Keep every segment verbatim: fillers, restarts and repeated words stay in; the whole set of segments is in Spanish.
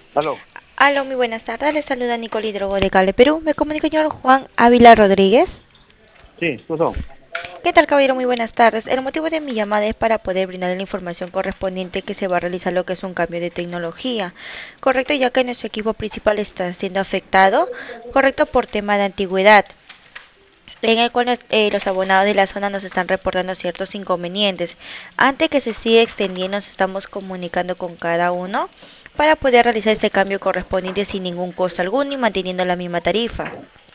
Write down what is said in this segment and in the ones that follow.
Aló, Aló, muy buenas tardes. Les saluda Nicole Hidrogo de Cable Perú. Me comunica el señor Juan Ávila Rodríguez. sí, ¿qué pasó? ¿Qué tal, caballero? Muy buenas tardes. El motivo de mi llamada es para poder brindarle la información correspondiente que se va a realizar lo que es un cambio de tecnología. Correcto, ya que nuestro equipo principal está siendo afectado, correcto, por tema de antigüedad, en el cual eh, los abonados de la zona nos están reportando ciertos inconvenientes. Antes que se siga extendiendo, nos estamos comunicando con cada uno para poder realizar este cambio correspondiente sin ningún costo alguno y manteniendo la misma tarifa.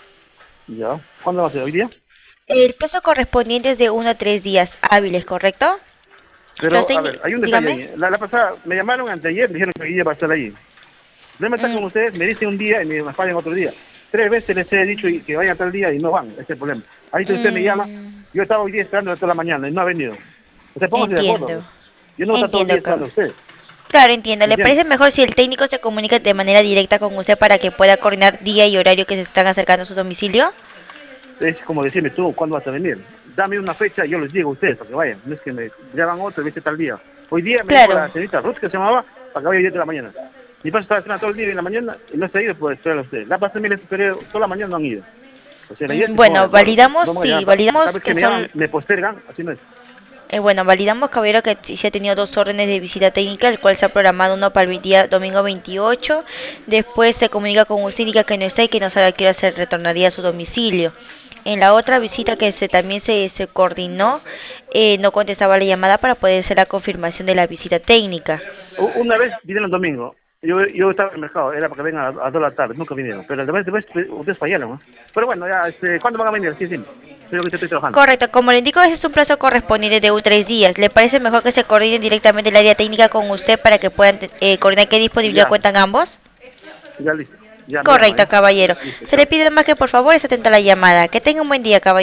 Ya. ¿Cuándo va a ser? ¿Hoy día? El plazo correspondiente es de uno a tres días hábiles, ¿correcto? Los Pero, a ver, técnicos, hay un detalle dígame. ahí. La, la pasada, me llamaron anteayer, me dijeron que hoy día va a estar ahí. El problema está Mm, con ustedes, me dicen un día y me fallan otro día. Tres veces les he dicho y- que vayan tal día y no van, ese es el problema. Ahí usted me llama, mm, yo estaba hoy día esperando toda la mañana y no ha venido. O sea, póngase de acuerdo, entiendo, pues. Yo no voy a estar todo el día entiendo, esperando cab- a usted, Claro, entiendo. ¿me ¿Le entiende? parece mejor si el técnico se comunica de manera directa con usted para que pueda coordinar día y horario que se están acercando a su domicilio? Es como decirme tú, ¿cuándo vas a venir? Dame una fecha y yo les digo a ustedes para que vayan. No es que me llaman otro y vete tal día. Hoy día me dijo Claro. la señorita Ruth que se llamaba para que vaya a diez de la mañana. Mi padre estaba esperando todo el día en la mañana y no se ha ido por esperar a ustedes. La pasada me les esperé toda la mañana, no han ido. O sea, ayer Mm, se pongan de Bueno, acuerdo, pues. validamos, No me voy a sí, llamar pa- cada validamos vez que que me llaman son, me postergan, así no es. eh, bueno, validamos, caballero, que sí se ha tenido dos órdenes de visita técnica, el cual se ha programado uno para el día domingo veintiocho. Después se comunica con usted, indica que no está y que no sabe a qué hora se retornaría a su domicilio. En la otra visita que se, también se, se coordinó, eh, no contestaba la llamada para poder hacer la confirmación de la visita técnica. U- Una vez vinieron el domingo. Yo, yo estaba en el mercado, era para que vengan a, a dos de la tarde, nunca vinieron. Pero después, después pues, ustedes fallaron, ¿no? Pero bueno, ya, este, ¿cuándo van a venir? Sí, sí. Soy lo que estoy trabajando. Correcto, como le indico, ese es un plazo correspondiente de un tres días. ¿Le parece mejor que se coordine directamente el área técnica con usted para que puedan eh, coordinar qué disponibilidad Ya, cuentan ambos? ya listo. Ya me llama, Correcto, ¿ya? caballero. Listo, Se le chao. pide más que por favor esté atento a la llamada. Que tenga un buen día, caballero.